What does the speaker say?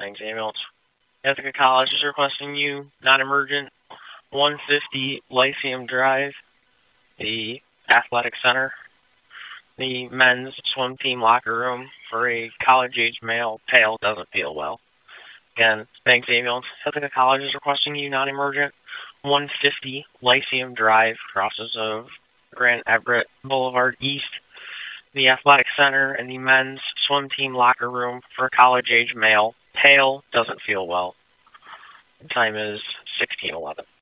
Thanks, ambulance. Ithaca College is requesting you, non-emergent, 150 Lyceum Drive, the athletic center, the men's swim team locker room for a college-age male. Pale, doesn't feel well. Again, thanks, ambulance. Ithaca College is requesting you, non-emergent, 150 Lyceum Drive, crosses of Grand Everett Boulevard East, the athletic center, and the men's swim team locker room for a college-age male. Pale, doesn't feel well. The time is 16:11.